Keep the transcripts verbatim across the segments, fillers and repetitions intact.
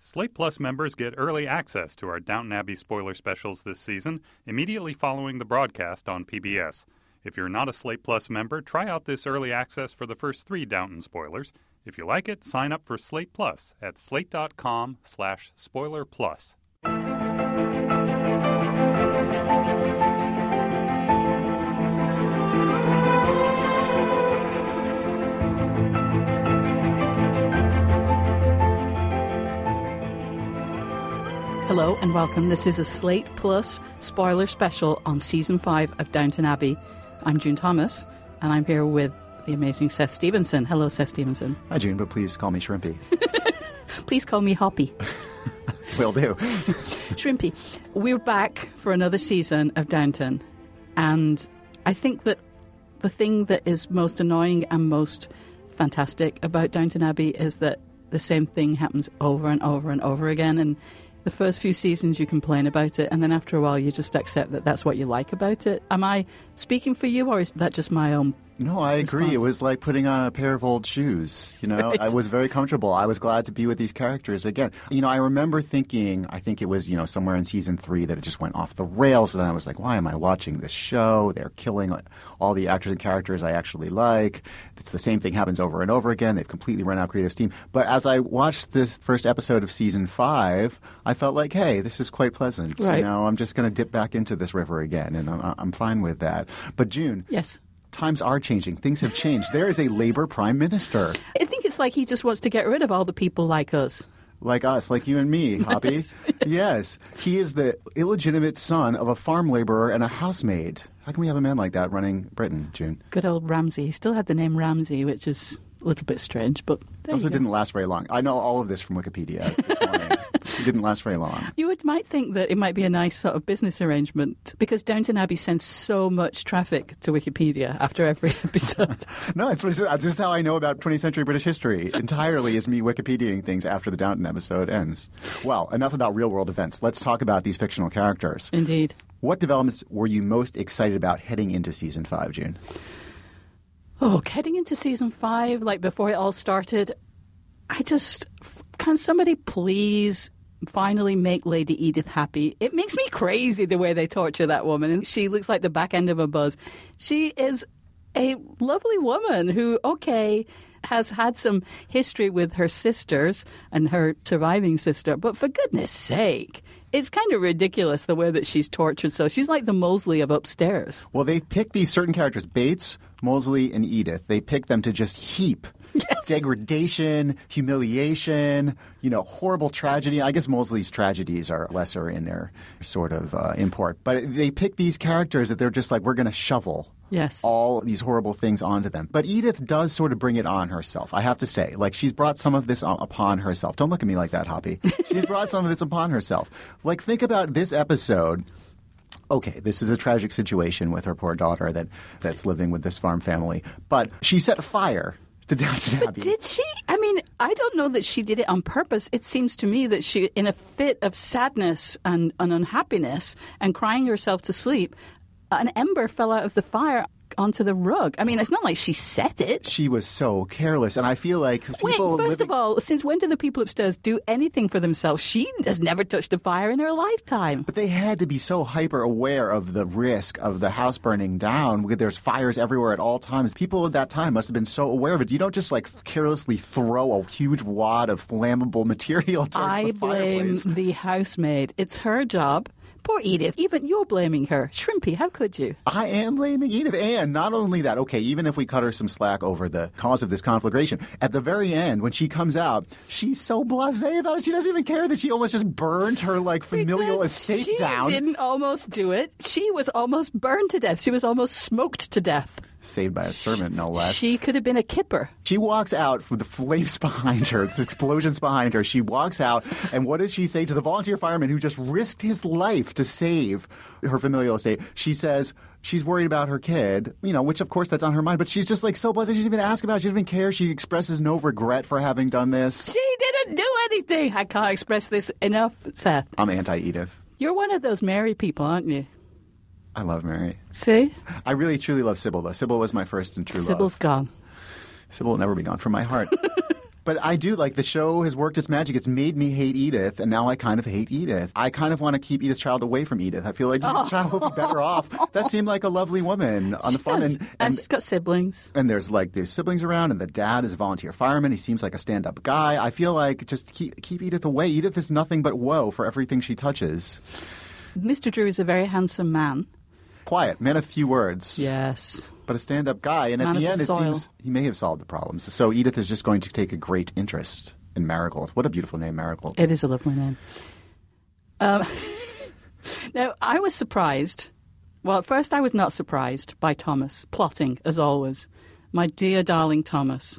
Slate Plus members get early access to our Downton Abbey spoiler specials this season, immediately following the broadcast on P B S. If you're not a Slate Plus member, try out this early access for the first three Downton spoilers. If you like it, sign up for Slate Plus at slate.com slash spoiler plus. Hello and welcome. This is a Slate Plus spoiler special on Season five of Downton Abbey. I'm June Thomas, and I'm here with the amazing Seth Stevenson. Hello, Seth Stevenson. Hi, June, but please call me Shrimpy. Please call me Hoppy. Will do. Shrimpy. We're back for another season of Downton, and I think that the thing that is most annoying and most fantastic about Downton Abbey is that the same thing happens over and over and over again, and the first few seasons you complain about it, and then after a while you just accept that that's what you like about it. Am I speaking for you, or is that just my own No, I agree. response? It was like putting on a pair of old shoes. You know, Right. I was very comfortable. I was glad to be with these characters again. You know, I remember thinking, I think it was, you know, somewhere in season three that it just went off the rails. And I was like, why am I watching this show? They're killing all the actors and characters I actually like. It's the same thing happens over and over again. They've completely run out of creative steam. But as I watched this first episode of season five, I felt like, hey, this is quite pleasant. Right. You know, I'm just going to dip back into this river again. And I'm, I'm fine with that. But June. Yes. Times are changing. Things have changed. There is a Labour Prime Minister. I think it's like he just wants to get rid of all the people like us. Like us, like you and me, Hoppy. Yes. Yes. He is the illegitimate son of a farm laborer and a housemaid. How can we have a man like that running Britain, June? Good old Ramsay. He still had the name Ramsay, which is a little bit strange, but there Also you go. didn't last very long. I know all of this from Wikipedia this morning. He didn't last very long. You would, might think that it might be a nice sort of business arrangement because Downton Abbey sends so much traffic to Wikipedia after every episode. No, it's this is how I know about twentieth century British history. Entirely is me Wikipediaing things after the Downton episode ends. Well, enough about real world events. Let's talk about these fictional characters. Indeed. What developments were you most excited about heading into season five, June? Oh, heading into season five, like before it all started, I just, can somebody please finally make Lady Edith happy? It makes me crazy the way they torture that woman, and she looks like the back end of a buzz. She is a lovely woman who, okay, has had some history with her sisters and her surviving sister, but for goodness sake, it's kind of ridiculous the way that she's tortured. So she's like the Mosley of upstairs. Well, they pick these certain characters, Bates, Mosley, and Edith. They pick them to just heap Yes. degradation, humiliation, you know, horrible tragedy. I guess Mosley's tragedies are lesser in their sort of uh, import. But they pick these characters that they're just like, we're going to shovel Yes. all these horrible things onto them. But Edith does sort of bring it on herself, I have to say. Like, she's brought some of this on, upon herself. Don't look at me like that, Hoppy. She's brought some of this upon herself. Like, think about this episode. Okay, this is a tragic situation with her poor daughter that, that's living with this farm family. But she set fire to Downton But Abbey. did she? I mean, I don't know that she did it on purpose. It seems to me that she, in a fit of sadness and, and unhappiness and crying herself to sleep, an ember fell out of the fire onto the rug. I mean, it's not like she set it. She was so careless, and I feel like Wait, people first living- of all, since when do the people upstairs do anything for themselves? She has never touched a fire in her lifetime. But they had to be so hyper aware of the risk of the house burning down because there's fires everywhere at all times. People at that time must have been so aware of it. You don't just like carelessly throw a huge wad of flammable material towards I the blame fireplace. the housemaid. It's her job. Poor Edith. Even you're blaming her. Shrimpy, how could you? I am blaming Edith. And not only that, okay, even if we cut her some slack over the cause of this conflagration, at the very end, when she comes out, she's so blasé about it. She doesn't even care that she almost just burned her, like, familial Because estate she down. didn't almost do it. She was almost burned to death. She was almost smoked to death. Saved by a servant, no less. She could have been a kipper. She walks out with the flames behind her, the explosions behind her. She walks out, and what does she say to the volunteer fireman who just risked his life to save her familial estate? She says she's worried about her kid, you know, which of course that's on her mind, but she's just like so blessed. She didn't even ask about it. She didn't even care. She expresses no regret for having done this. She didn't do anything. I can't express this enough, Seth. I'm anti-Edith. You're one of those Mary people, aren't you? I love Mary. See? I really, truly love Sybil, though. Sybil was my first and true Sybil's love. gone. Sybil will never be gone from my heart. But I do, like, the show has worked its magic. It's made me hate Edith, and now I kind of hate Edith. I kind of want to keep Edith Child away from Edith. I feel like Edith Oh. Child will be better off. That seemed like a lovely woman on the She fun. does. And, and, and, she's got siblings. and there's, like, there's siblings around, and the dad is a volunteer fireman. He seems like a stand-up guy. I feel like just keep, keep Edith away. Edith is nothing but woe for everything she touches. Mister Drew is a very handsome man. Quiet, man of few words. Yes. But a stand-up guy, and at Man the of end, the it soil. seems he may have solved the problems. So Edith is just going to take a great interest in Marigold. What a beautiful name, Marigold. It is a lovely name. Um, now, I was surprised. Well, at first I was not surprised by Thomas, plotting, as always. My dear, darling Thomas,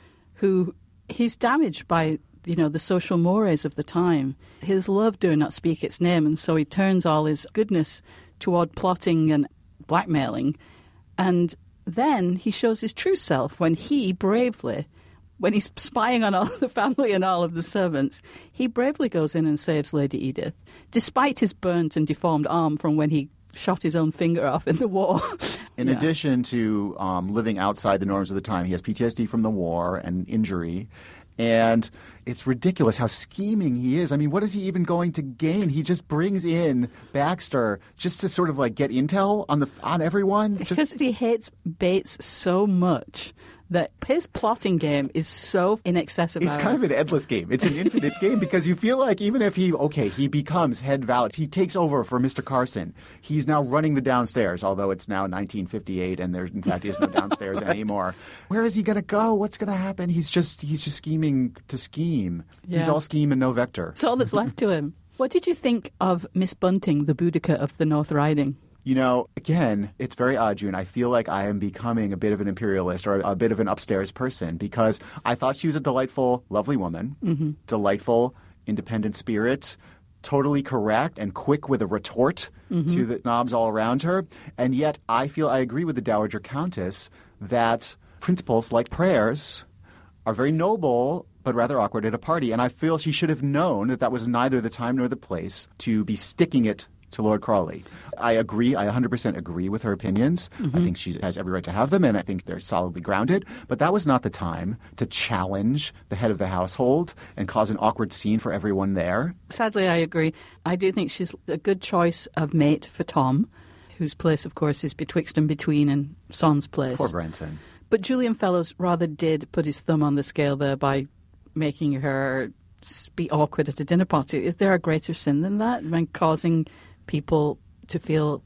who he's damaged by, you know, the social mores of the time. His love do not speak its name, and so he turns all his goodness toward plotting and blackmailing. And then he shows his true self when he bravely, when he's spying on all the family and all of the servants, he bravely goes in and saves Lady Edith, despite his burnt and deformed arm from when he shot his own finger off in the war. In Yeah. addition to um, living outside the norms of the time, he has P T S D from the war and injury. And it's ridiculous how scheming he is. I mean, what is he even going to gain? He just brings in Baxter just to sort of like get intel on the on everyone. Just, Because he hates Bates so much that his plotting game is so in excess of it's ours. kind of an endless game. It's an infinite game because you feel like even if he, okay, he becomes head valet, he takes over for Mister Carson. He's now running the downstairs, although it's now nineteen fifty-eight and there, in fact, is no downstairs right. anymore. Where is he going to go? What's going to happen? He's just he's just scheming to scheme. Yeah. He's all scheme and no vector. It's all that's left to him. What did you think of Miss Bunting, the Boudica of the North Riding? You know, again, it's very odd, June. I feel like I am becoming a bit of an imperialist or a, a bit of an upstairs person because I thought she was a delightful, lovely woman, mm-hmm. delightful, independent spirit, totally correct and quick with a retort mm-hmm. to the knobs all around her. And yet I feel I agree with the Dowager Countess that principles like prayers are very noble but rather awkward at a party. And I feel she should have known that that was neither the time nor the place to be sticking it to Lord Crawley. I agree. I one hundred percent agree with her opinions. Mm-hmm. I think she has every right to have them, and I think they're solidly grounded. But that was not the time to challenge the head of the household and cause an awkward scene for everyone there. Sadly, I agree. I do think she's a good choice of mate for Tom, whose place, of course, is betwixt and between and Son's place. Poor Branson. But Julian Fellows rather did put his thumb on the scale there by making her be awkward at a dinner party. Is there a greater sin than that, when causing people to feel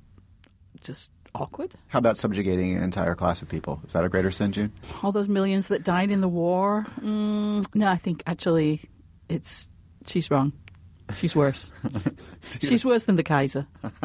just awkward? How about subjugating an entire class of people? Is that a greater sin, June? All those millions that died in the war? Mm, no, I think actually it's she's wrong. She's worse. She's worse than the Kaiser.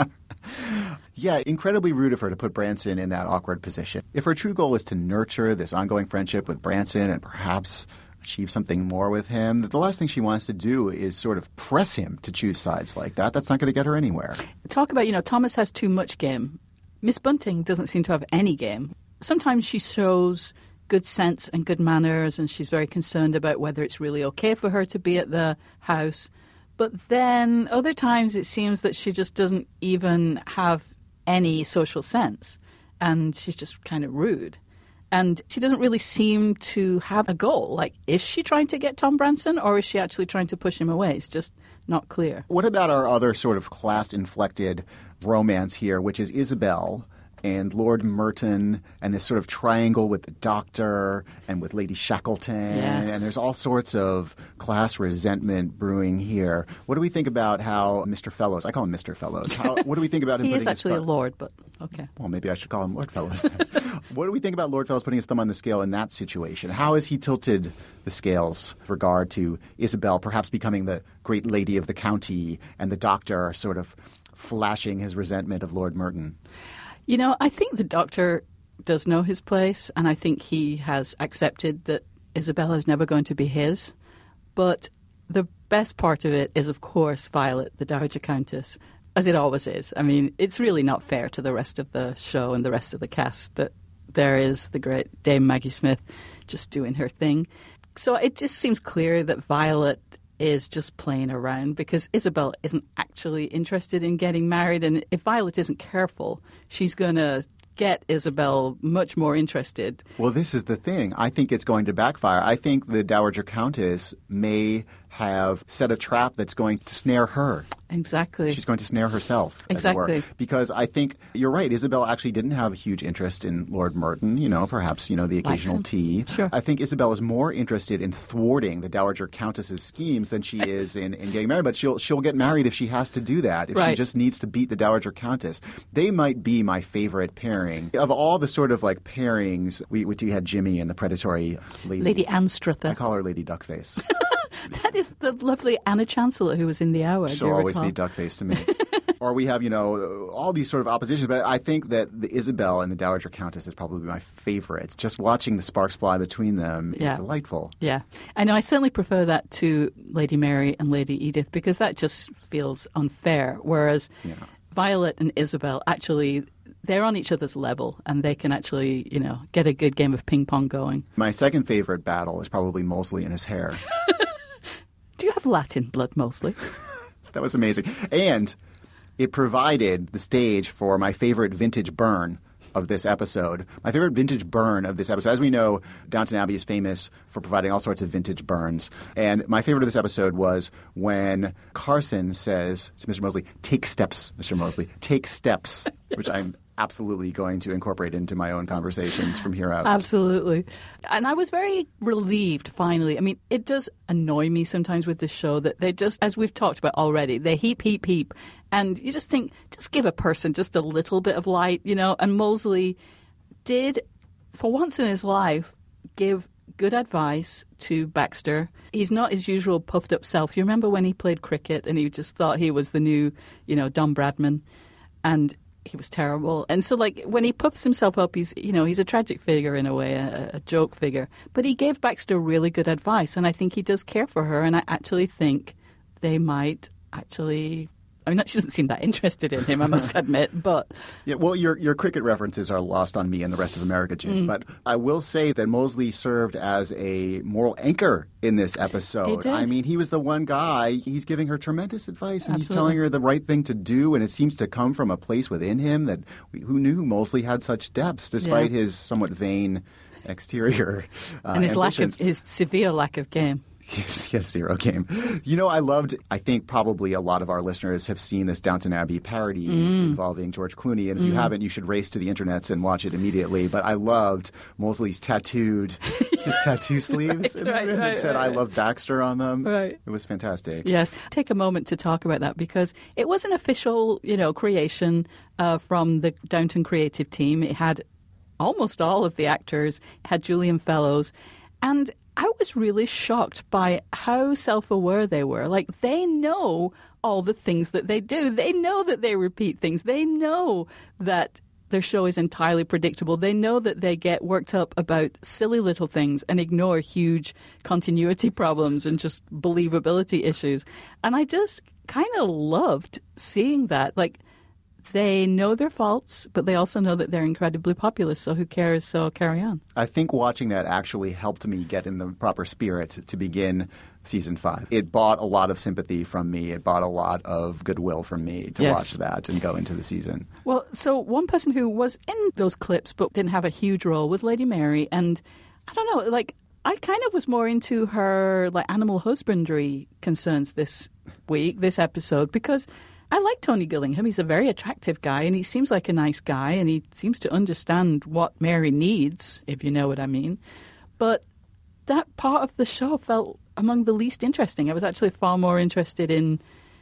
Yeah, incredibly rude of her to put Branson in that awkward position. If her true goal is to nurture this ongoing friendship with Branson and perhaps achieve something more with him, the last thing she wants to do is sort of press him to choose sides like that. That's not going to get her anywhere. Talk about, you know, Thomas has too much game. Miss Bunting doesn't seem to have any game. Sometimes she shows good sense and good manners, and she's very concerned about whether it's really okay for her to be at the house. But then other times it seems that she just doesn't even have any social sense, and she's just kind of rude. And she doesn't really seem to have a goal. Like, is she trying to get Tom Branson, or is she actually trying to push him away? It's just not clear. What about our other sort of class-inflected romance here, which is Isabel and Lord Merton and this sort of triangle with the doctor and with Lady Shackleton? Yes. And there's all sorts of class resentment brewing here. What do we think about how Mister Fellows, I call him Mister Fellows, how, what do we think about him He putting is actually his a thumb, lord, but okay. well, maybe I should call him Lord Fellows then. What do we think about Lord Fellows putting his thumb on the scale in that situation? How has he tilted the scales with regard to Isabel perhaps becoming the great lady of the county and the doctor sort of flashing his resentment of Lord Merton? You know, I think the doctor does know his place, and I think he has accepted that Isabella is never going to be his. But the best part of it is, of course, Violet, the Dowager Countess, as it always is. I mean, it's really not fair to the rest of the show and the rest of the cast that there is the great Dame Maggie Smith just doing her thing. So it just seems clear that Violet is just playing around because Isabel isn't actually interested in getting married, and if Violet isn't careful, she's going to get Isabel much more interested. Well, this is the thing. I think it's going to backfire. I think the Dowager Countess may have set a trap that's going to snare her. Exactly. She's going to snare herself, exactly. as it were. Because I think you're right. Isabel actually didn't have a huge interest in Lord Merton, you know, perhaps, you know, the occasional tea. Sure. I think Isabel is more interested in thwarting the Dowager Countess's schemes than she is in, in getting married. But she'll she'll get married if she has to do that, if right. she just needs to beat the Dowager Countess. They might be my favorite pairing. Of all the sort of like pairings, we, we had Jimmy and the predatory lady. Lady Anstruther. I call her Lady Duckface. That is the lovely Anna Chancellor who was in The Hour. She'll always be Duckface to me. Or we have, you know, all these sort of oppositions. But I think that the Isabel and the Dowager Countess is probably my favorite. Just watching the sparks fly between them yeah. is delightful. Yeah. I know. I certainly prefer that to Lady Mary and Lady Edith because that just feels unfair. Whereas Yeah. Violet and Isabel actually... they're on each other's level, and they can actually, you know, get a good game of ping pong going. My second favorite battle is probably Molesley and his hair. Do you have Latin blood, Molesley? That was amazing. And it provided the stage for my favorite vintage burn of this episode. My favorite vintage burn of this episode. As we know, Downton Abbey is famous for providing all sorts of vintage burns. And my favorite of this episode was when Carson says to Mister Molesley, "Take steps, Mister Molesley. Take steps," yes. Which I'm absolutely going to incorporate into my own conversations from here out. Absolutely. And I was very relieved, finally. I mean, it does annoy me sometimes with this show that they just, as we've talked about already, they heap, heap, heap. And you just think, just give a person just a little bit of light, you know. And Molesley did, for once in his life, give good advice to Baxter. He's not his usual puffed up self. You remember when he played cricket and he just thought he was the new, you know, Don Bradman? And he was terrible. And so, like, when he puffs himself up, he's, you know, he's a tragic figure in a way, a, a joke figure. But he gave Baxter really good advice, and I think he does care for her, and I actually think they might actually... I mean, she doesn't seem that interested in him, I must admit, but... Yeah, well, your your cricket references are lost on me and the rest of America, Jim. Mm. But I will say that Molesley served as a moral anchor in this episode. He did. I mean, he was the one guy. He's giving her tremendous advice, and Absolutely. he's telling her the right thing to do, and it seems to come from a place within him that we, who knew Molesley had such depths, despite Yeah. his somewhat vain exterior uh, and his lack ambitions. of, his severe lack of game. Yes, yes, zero game. You know, I loved, I think probably a lot of our listeners have seen this Downton Abbey parody Mm. involving George Clooney. And if you Mm. haven't, you should race to the internets and watch it immediately. But I loved Molesley's tattooed, his tattoo sleeves. Right, and, right, and right, it said, right. I love Baxter on them. Right. It was fantastic. Yes. Take a moment to talk about that because it was an official, you know, creation uh, from the Downton creative team. It had almost all of the actors, it had Julian Fellows, and I was really shocked by how self-aware they were. Like, they know all the things that they do. They know that they repeat things. They know that their show is entirely predictable. They know that they get worked up about silly little things and ignore huge continuity problems and just believability issues. And I just kind of loved seeing that. Like, they know their faults, but they also know that they're incredibly popular, so who cares? So carry on. I think watching that actually helped me get in the proper spirit to begin season five. It bought a lot of sympathy from me. It bought a lot of goodwill from me to Yes. watch that and go into the season. Well, so one person who was in those clips but didn't have a huge role was Lady Mary, and I don't know, like, I kind of was more into her like animal husbandry concerns this week, this episode, because I like Tony Gillingham. He's a very attractive guy, and he seems like a nice guy, and he seems to understand what Mary needs, if you know what I mean. But that part of the show felt among the least interesting. I was actually far more interested in,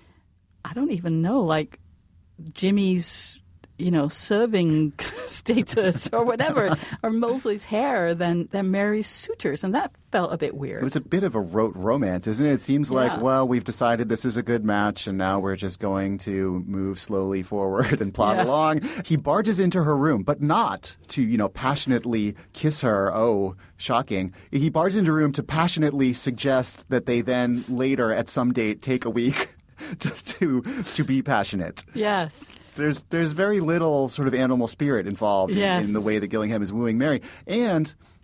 I don't even know, like Jimmy's, you know, serving status or whatever, or Molesley's hair than, than Mary's suitors. And that felt a bit weird. It was a bit of a rote romance, isn't it? It seems like, Yeah. well, we've decided this is a good match, and now we're just going to move slowly forward and plod Yeah. along. He barges into her room, but not to, you know, passionately kiss her. Oh, shocking. He barges into her room to passionately suggest that they then later, at some date, take a week to to, to be passionate. Yes. There's there's very little sort of animal spirit involved in- Yes. in, the way that Gillingham is wooing Mary. And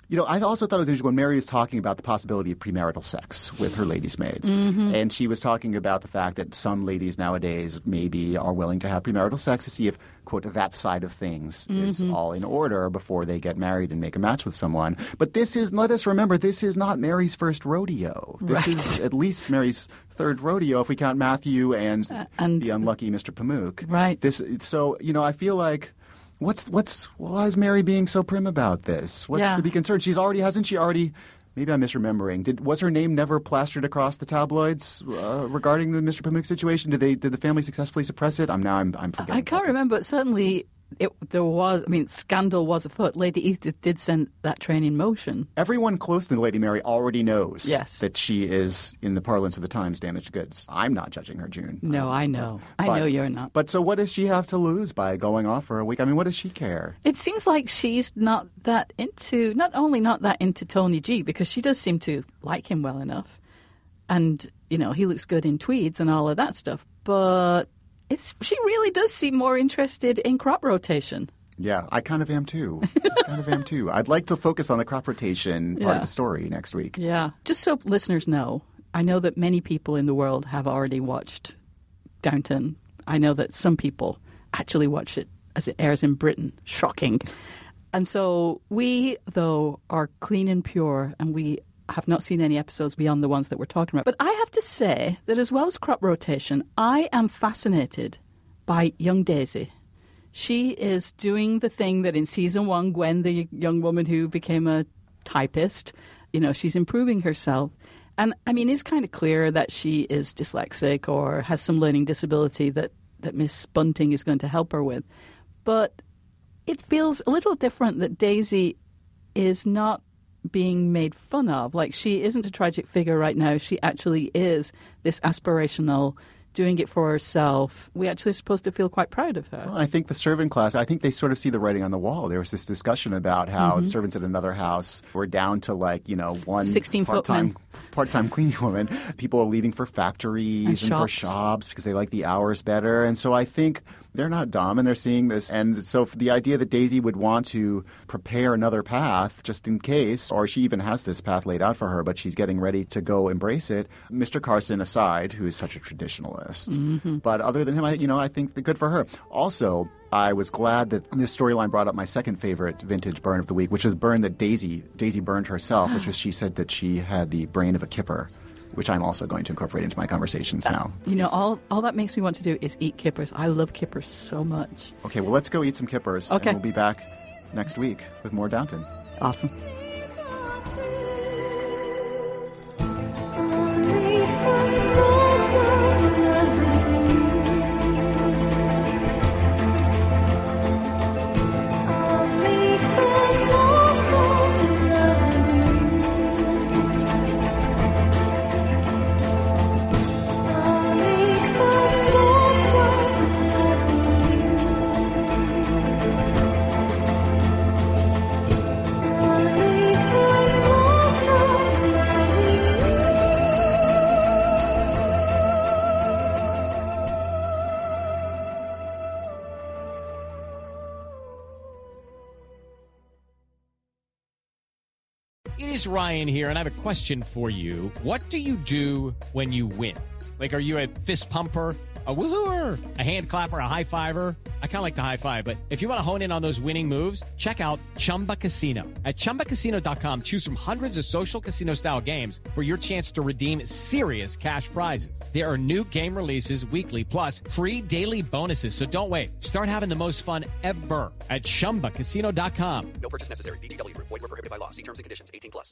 You know, I also thought it was interesting when Mary was talking about the possibility of premarital sex with her ladies' maids. Mm-hmm. And she was talking about the fact that some ladies nowadays maybe are willing to have premarital sex to see if, quote, that side of things mm-hmm. is all in order before they get married and make a match with someone. But this is, let us remember, this is not Mary's first rodeo. This right. is at least Mary's third rodeo if we count Matthew and, uh, and the unlucky Mister Pamuk. Right. This, so, you know, I feel like What's what's why is Mary being so prim about this? What's yeah. to be concerned? She's already hasn't she already? Maybe I'm misremembering. Did was her name never plastered across the tabloids uh, regarding the Mister Pamuk situation? Did they did the family successfully suppress it? I'm now I'm I'm forgetting. I can't remember. But certainly, it, there was. I mean, scandal was afoot. Lady Edith did send that train in motion. Everyone close to Lady Mary already knows yes. that she is, in the parlance of the times, damaged goods. I'm not judging her, June. No, I know. But, I know you're not. But so what does she have to lose by going off for a week? I mean, what does she care? It seems like she's not that into, not only not that into Tony G, because she does seem to like him well enough. And, you know, he looks good in tweeds and all of that stuff. But it's she really does seem more interested in crop rotation. Yeah, I kind of am too. I kind of am too. I'd like to focus on the crop rotation part yeah. of the story next week. Yeah. Just so listeners know, I know that many people in the world have already watched Downton. I know that some people actually watch it as it airs in Britain. Shocking. And so we, though, are clean and pure, and we have not seen any episodes beyond the ones that we're talking about. But I have to say that as well as crop rotation, I am fascinated by young Daisy. She is doing the thing that in season one, Gwen, the young woman who became a typist, you know, she's improving herself. And, I mean, it's kind of clear that she is dyslexic or has some learning disability that, that Miss Bunting is going to help her with. But it feels a little different that Daisy is not being made fun of. Like, she isn't a tragic figure right now. She actually is this aspirational, doing it for herself. We actually are supposed to feel quite proud of her. Well, I think the servant class, I think they sort of see the writing on the wall. There was this discussion about how mm-hmm. servants at another house were down to like, you know, one part-time, part-time cleaning woman. People are leaving for factories and, and for shops because they like the hours better. And so I think they're not dumb and they're seeing this. And so for the idea that Daisy would want to prepare another path just in case, or she even has this path laid out for her, but she's getting ready to go embrace it. Mister Carson aside, who is such a traditionalist. Mm-hmm. But other than him, I, you know, I think that good for her. Also, I was glad that this storyline brought up my second favorite vintage burn of the week, which was burn that Daisy Daisy burned herself, which was she said that she had the brain of a kipper, which I'm also going to incorporate into my conversations uh, now. You know, all all that makes me want to do is eat kippers. I love kippers so much. Okay, well, let's go eat some kippers, okay. and we'll be back next week with more Downton. Awesome. It is Ryan here, and I have a question for you. What do you do when you win? Like, are you a fist pumper, a woo-hooer, a hand clapper, a high-fiver? I kind of like the high-five, but if you want to hone in on those winning moves, check out Chumba Casino. At Chumba Casino dot com, choose from hundreds of social casino-style games for your chance to redeem serious cash prizes. There are new game releases weekly, plus free daily bonuses, so don't wait. Start having the most fun ever at Chumba Casino dot com. No purchase necessary. V G W. Void where prohibited by law. See terms and conditions. eighteen plus.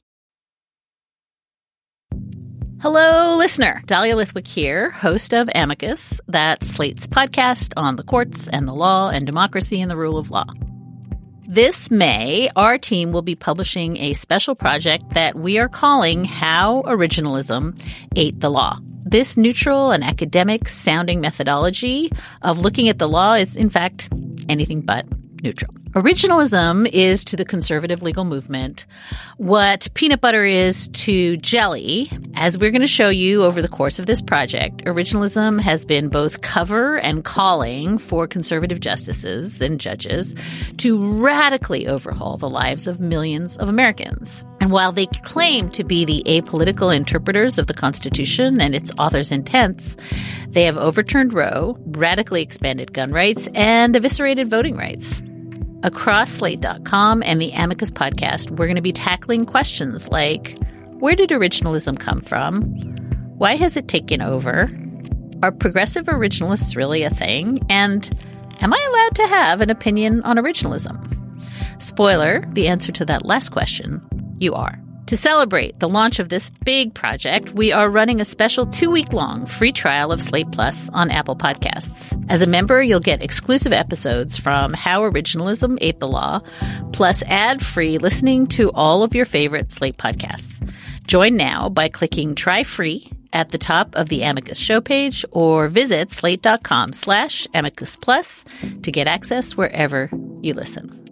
Hello, listener. Dahlia Lithwick here, host of Amicus, that's Slate's podcast on the courts and the law and democracy and the rule of law. This May, our team will be publishing a special project that we are calling How Originalism Ate the Law. This neutral and academic-sounding methodology of looking at the law is, in fact, anything but neutral. Originalism is to the conservative legal movement what peanut butter is to jelly. As we're going to show you over the course of this project, originalism has been both cover and calling for conservative justices and judges to radically overhaul the lives of millions of Americans. And while they claim to be the apolitical interpreters of the Constitution and its author's intents, they have overturned Roe, radically expanded gun rights, and eviscerated voting rights. Across Slate dot com and the Amicus podcast, we're going to be tackling questions like, where did originalism come from? Why has it taken over? Are progressive originalists really a thing? And am I allowed to have an opinion on originalism? Spoiler, the answer to that last question, you are. To celebrate the launch of this big project, we are running a special two-week-long free trial of Slate Plus on Apple Podcasts. As a member, you'll get exclusive episodes from How Originalism Ate the Law, plus ad-free listening to all of your favorite Slate podcasts. Join now by clicking Try Free at the top of the Amicus show page or visit slate dot com slash Amicus Plus to get access wherever you listen.